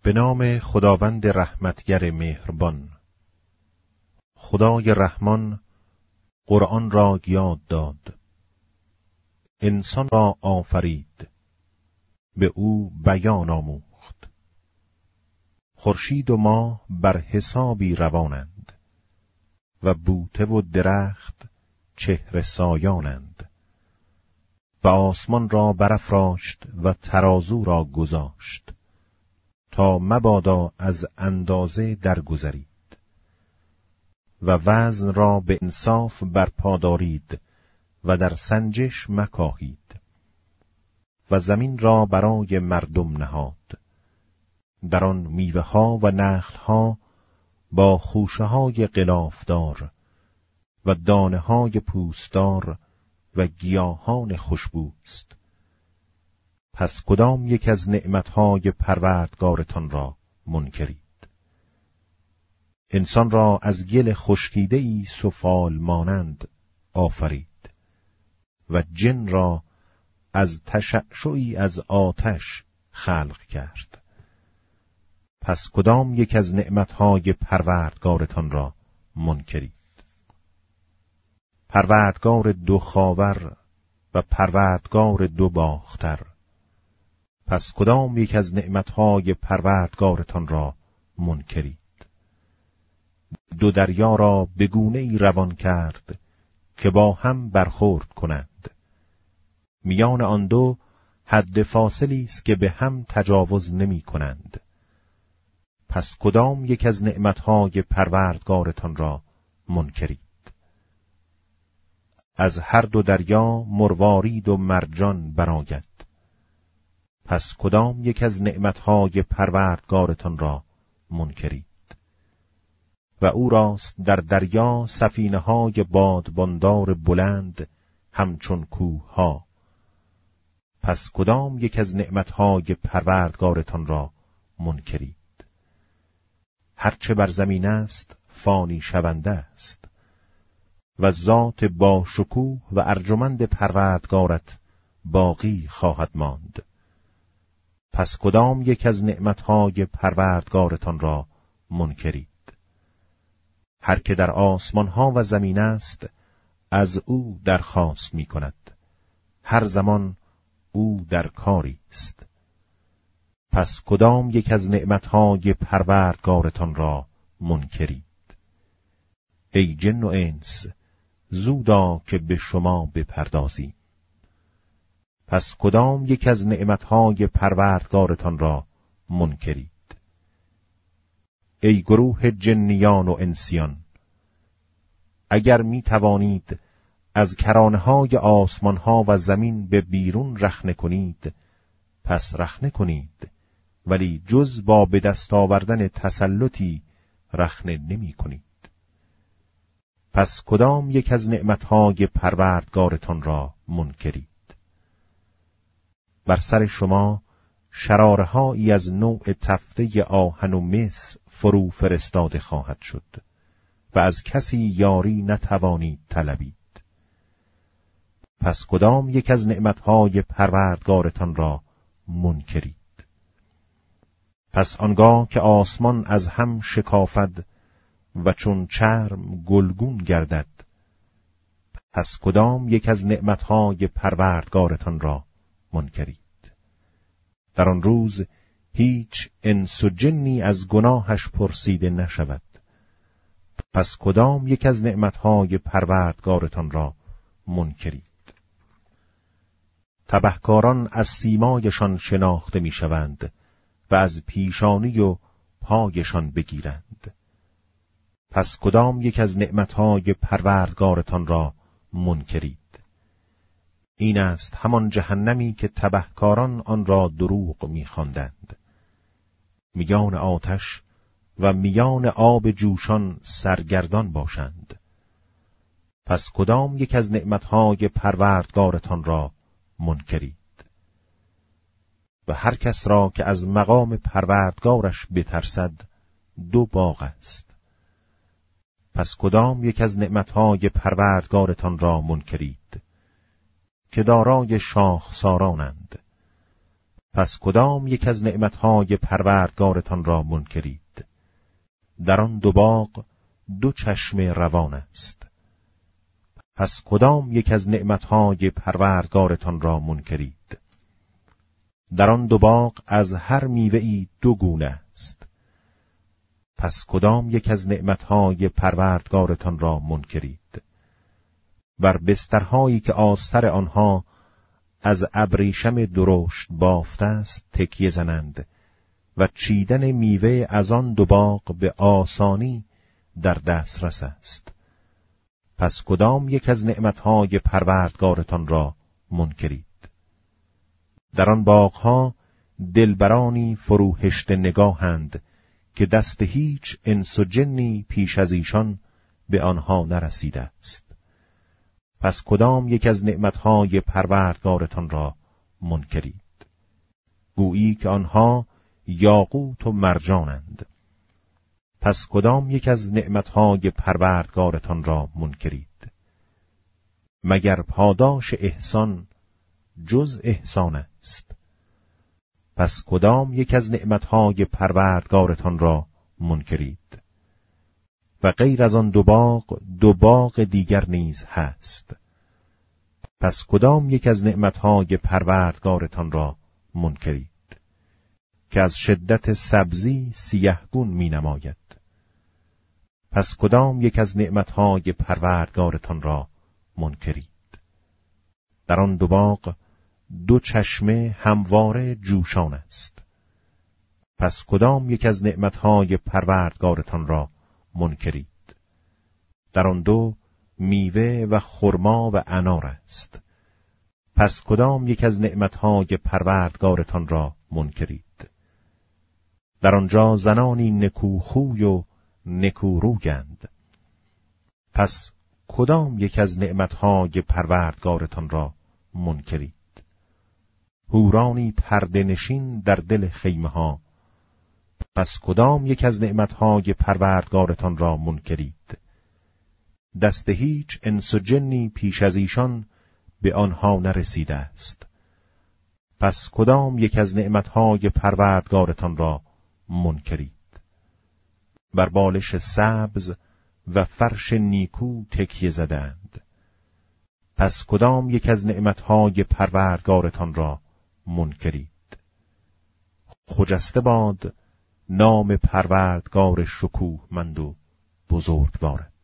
به نام خداوند رحمتگر مهربان. خدای رحمان قرآن را یاد داد، انسان را آفرید، به او بیان آموخت. خورشید و ماه بر حسابی روانند و بوته و درخت چهره سایانند. و آسمان را برافراشت و ترازو را گذاشت تا مبادا از اندازه درگذرید. و وزن را به انصاف برپادارید و در سنجش مکاهید. و زمین را برای مردم نهاد، در آن میوه ها و نخل ها با خوشه های غلافدار و دانه های پوستدار و گیاهان خوشبوست. پس کدام یک از نعمتهای پروردگارتان را منکرید؟ انسان را از گل خشکیده‌ای سفال مانند آفرید و جن را از تشعشعی از آتش خلق کرد. پس کدام یک از نعمتهای پروردگارتان را منکرید؟ پروردگار دو خاور و پروردگار دو باختر. پس کدام یک از نعمتهای پروردگارتان را منکرید؟ دو دریا را به گونه‌ای روان کرد که با هم برخورد کنند. میان آن دو حد فاصلی است که به هم تجاوز نمی کنند. پس کدام یک از نعمتهای پروردگارتان را منکرید؟ از هر دو دریا مروارید و مرجان برآید. پس کدام یک از نعمتهای پروردگارتان را منکرید؟ و او راست در دریا سفینه‌های بادباندار بلند همچون کوه‌ها. پس کدام یک از نعمتهای پروردگارتان را منکرید؟ هرچه بر زمین است فانی شونده است و ذات با شکوه و ارجمند پروردگارت باقی خواهد ماند. پس کدام یک از نعمتهای پروردگارتان را منکرید؟ هر که در آسمانها و زمین است از او درخواست می کند، هر زمان او در کاری است. پس کدام یک از نعمتهای پروردگارتان را منکرید؟ ای جن و انس، زودا که به شما بپردازیم. پس کدام یک از نعمتهای پروردگارتان را منکرید؟ ای گروه جنیان و انسیان، اگر می توانید از کرانه‌های آسمان‌ها و زمین به بیرون رخنه کنید، پس رخنه کنید، ولی جز با به دست آوردن تسلطی رخنه نمی کنید. پس کدام یک از نعمتهای پروردگارتان را منکرید؟ بر سر شما شرارهایی از نوع تفته آهن و مس فرو فرستاده خواهد شد و از کسی یاری نتوانید طلبید. پس کدام یک از نعمتهای پروردگارتان را منکرید؟ پس آنگاه که آسمان از هم شکافد و چون چرم گلگون گردد، پس کدام یک از نعمتهای پروردگارتان را منکرید؟ در آن روز هیچ انس و جنی از گناهش پرسیده نشود. پس کدام یک از نعمتهای پروردگارتان را منکرید؟ تبهکاران از سیمایشان شناخته میشوند و از پیشانی و پایشان بگیرند. پس کدام یک از نعمتهای پروردگارتان را منکرید؟ این است همان جهنمی که تبهکاران آن را دروغ می‌خواندند. میان آتش و میان آب جوشان سرگردان باشند. پس کدام یک از نعمتهای پروردگارتان را منکرید؟ و هر کس را که از مقام پروردگارش بترسد دو باغ است. پس کدام یک از نعمتهای پروردگارتان را منکرید؟ که دارای شاخسارانند. پس کدام یک از نعمتهای پروردگارتان را منکرید؟ در آن دو باغ دو چشمه روان است. پس کدام یک از نعمتهای پروردگارتان را منکرید؟ در آن دو باغ از هر میوه‌ای دو گونه است. پس کدام یک از نعمتهای پروردگارتان را منکرید؟ بر بسترهایی که آستر آنها از ابریشم درشت بافته است تکیه زنند و چیدن میوه از آن دو باغ به آسانی در دسترس است. پس کدام یک از نعمتهای پروردگارتان را منکرید؟ در آن باغها دلبرانی فروهشت نگاهند که دست هیچ انس و جنی پیش از ایشان به آنها نرسیده است. پس کدام یک از نعمتهای پروردگارتان را منکرید؟ گویی که آنها یاقوت و مرجانند. پس کدام یک از نعمتهای پروردگارتان را منکرید؟ مگر پاداش احسان جز احسان است؟ پس کدام یک از نعمتهای پروردگارتان را منکرید؟ و غیر از آن دو باغ دیگر نیز هست. پس کدام یک از نعمتهای پروردگارتان را منکرید؟ که از شدت سبزی سیه‌گون می نماید. پس کدام یک از نعمتهای پروردگارتان را منکرید؟ در آن دو باغ دو چشمه همواره جوشان است. پس کدام یک از نعمتهای پروردگارتان را منکرید؟ در آن دو میوه و خرما و انار است. پس کدام یک از نعمتهای پروردگارتان را منکرید؟ در آنجا زنانی نکوخوی و نکورویند. پس کدام یک از نعمتهای پروردگارتان را منکرید؟ حورانی پرده نشین در دل خیمه ها. پس کدام یک از نعمتهای پروردگارتان را منکرید؟ دست هیچ انس و جنی پیش از ایشان به آنها نرسیده است. پس کدام یک از نعمتهای پروردگارتان را منکرید؟ بر بالش سبز و فرش نیکو تکیه زدند. پس کدام یک از نعمتهای پروردگارتان را منکرید؟ خجسته باد نام پروردگار شکوهمند و بزرگوارت.